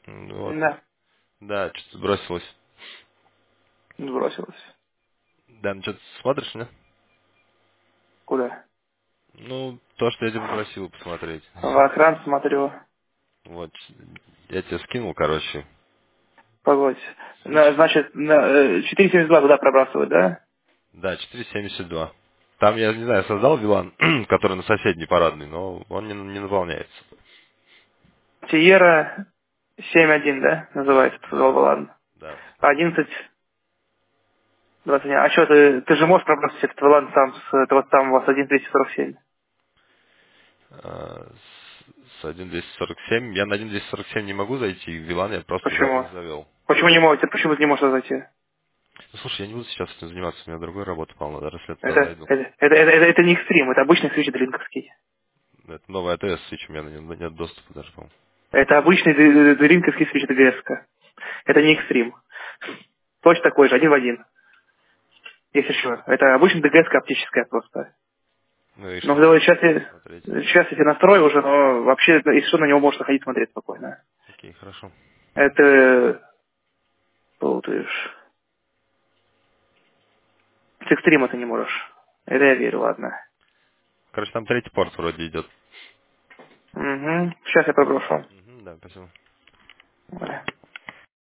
Вот. Да, Да, что-то сбросилось. сбросилась. Да, ну что-то смотришь, не? Куда? Ну, то, что я тебя попросил посмотреть. В экран смотрю. Вот. Я тебе скинул, короче. Погодь. Слышишь? Значит, 4,72 туда пробрасывать, да? Да, 4,72. Там, я не знаю, создал вилан, который на соседней парадной, но он не наполняется. Сиера 7,1, да? Да, Называется. да, Ладно. да. 11, 21. А что, ты же можешь пробросить этот валан сам с этого там у вас 1,247? С 1.247. Я на 1.247 не могу зайти в вилан, я просто Почему? завел. Почему не можете? Почему ты не можешь зайти? Ну, слушай, я не буду сейчас этим заниматься, у меня другой работы полно, даже если я туда Это, зайду. это, это, это, это не экстрим, это обычный свич дринковский. Это новый АТС свич, у меня на него нет доступа даже, по-моему. Это обычный дринковский свич ДГС. Это не экстрим. Точно такой же, один в один. Если что. Это обычная ДГС оптическая просто. Ну и Но что, сейчас, смотреть? сейчас я себе настрою уже, но вообще, если что, на него можно ходить смотреть спокойно. Окей, хорошо. Это путаешь. С экстрима ты не можешь. Это я верю, ладно. Короче, там третий порт вроде идет. Угу. Сейчас я проброшу. Мгм, да, спасибо. Бля.